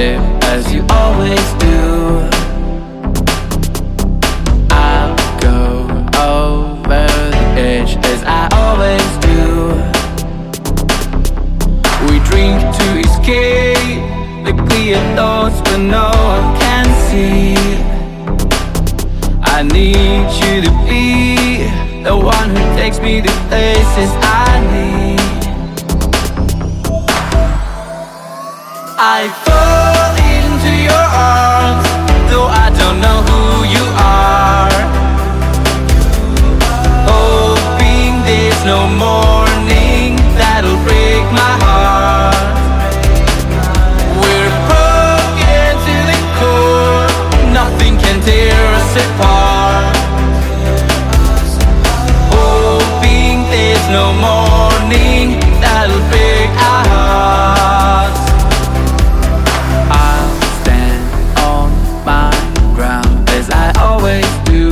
live as you always do. I'll go over the edge as I always do. We drink to escape the clear thoughts but no one can see. I need you to be the one who takes me to places I need. I fall into your arms, though I don't know who you are. Hoping there's no morning that'll break my heart. We're broken to the core, nothing can tear us apart. Hoping there's no morning that'll break our hearts. I'll stand on my ground as I always do.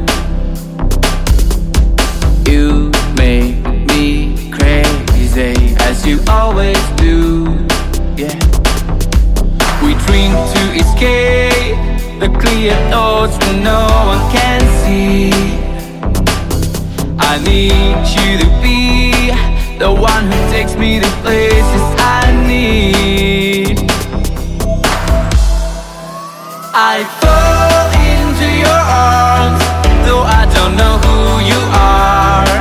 You make me crazy as you always do. Yeah. We drink to escape the clear thoughts when no one can see. I need you to be the one who takes me to places I need. I fall into your arms, though I don't know who you are.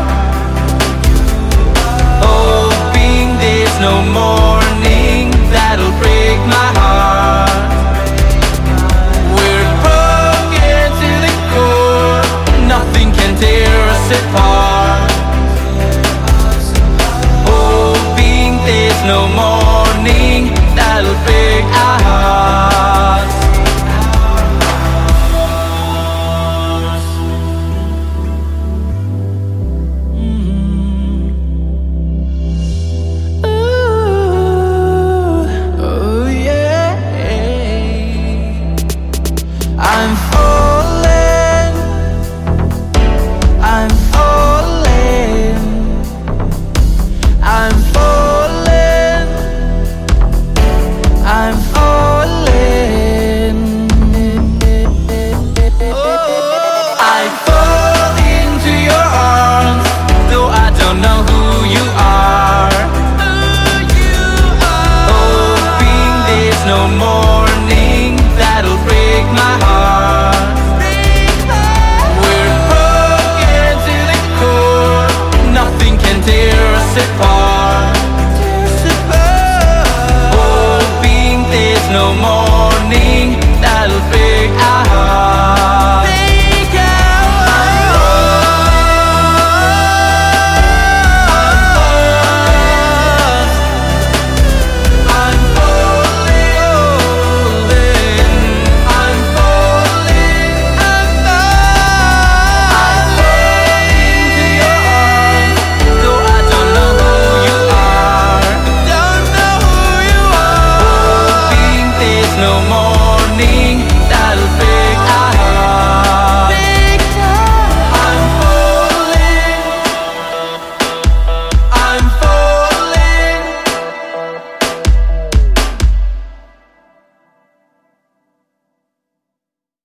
Hoping there's no morning that'll break my heart. We're broken to the core, nothing can tear us apart. Hoping there's no morning that'll break our hearts. I'm falling, I'm falling, I'm falling, I'm falling. I fall into your arms, though I don't know who you are. Hoping there's no morning that'll break my heart. We're broken to the core, nothing can tear us apart. Hoping there's no morning